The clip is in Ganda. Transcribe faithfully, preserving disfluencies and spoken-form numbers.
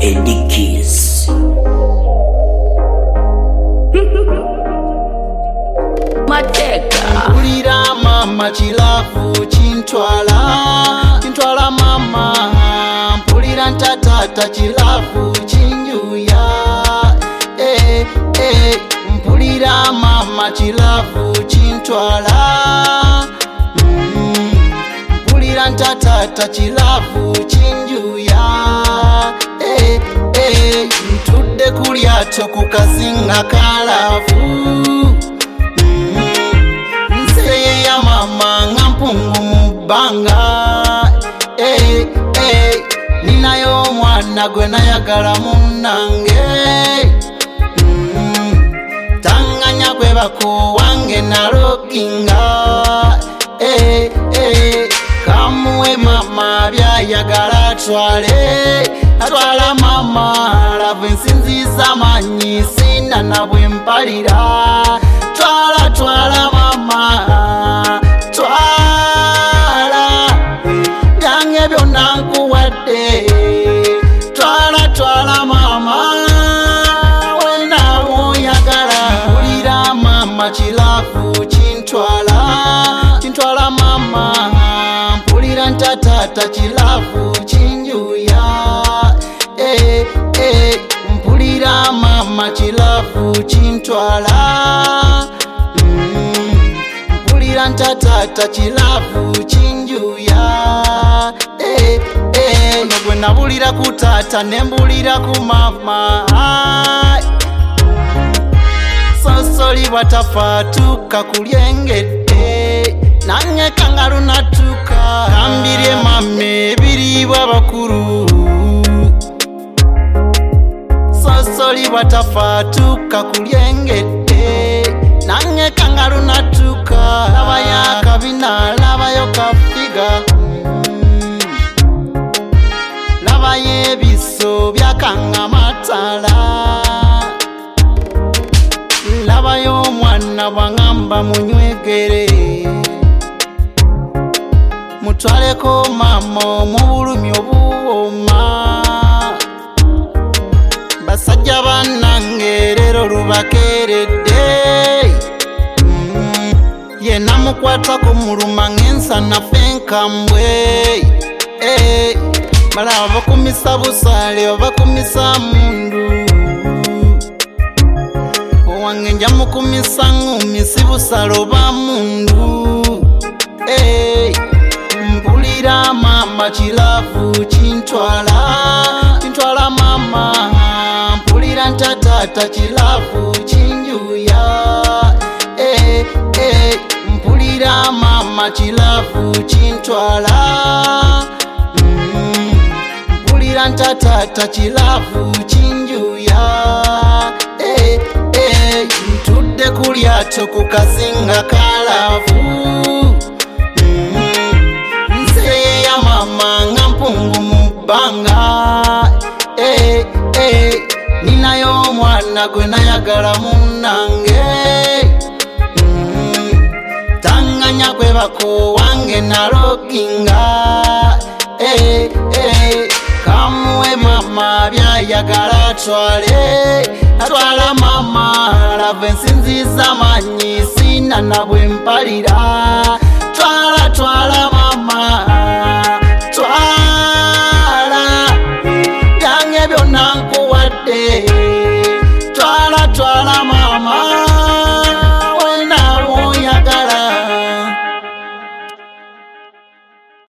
Eddie Keys. Mateka Mpulira mama chilafu chintwala Chintwala mama Mpulira ntatata chilafu chinjuya Eh eh Mpulira mama chilafu chintwala mm. Mpulira ntatata chilafu chinjuya Eh eh Ntudde kulyato kukazinga kalafu mpungu mubanga eh eh ninayo mwana gwe nayagala munange mm, tanganya gwe bako wange naloginga eh eh kamuwe mama byayagala atwale atwala mama lave nsinziza manyi sina nabwe mpalira twala twala mama Twala twala mama wena woyagala Mpulira mama chilafu chintwala Chintwala mama Mpulira ntatata chilafu chinjuya Eh eh Mpulira mama chilafu chintwala mm, Mpulira ntatata chilafu chinjuya Eh eh Nogwe nabulira kutata nembulira ku mama Sosoli watafatuka kulyengete Nange kangaru natuka Kambirie mame biribwa bakuru Sosoli watafatuka kulyengete Nange kangaru natuka Lava ya kabina lava yo kafiga Lava ye biso byakanga matala Lava yo mwana wangamba munywegere Mutwaleko mama mubulumi obuwoma Basajja bannange lero lubakeredde mm, Ye namukwatako muluma ng'ensana fenkambwe eh, Mala bakumisa busale bakumisa mundu Owange nja mukumisa ngumisi busalo ba mundu Eh Mpulira mama chilafu chintwala Chintwala mama Mpulira ntatata chilafu chinjuya Eh eh Mpulira mama chilafu chintwala Mpulira ntatata chilafu chinjuya Eh eh Ntudde kulyato kukazinga kalafu mm, Nseye ya mama nga mpungu mubanga Eh eh Ninayo mwana gwe nayagala munange mm, Tanganya gwe bako wange naloginga Eh eh Kamuwe mama byayagala atwale Atwala mama lave nsinziza manyi sina nabwe mpalira Twala twala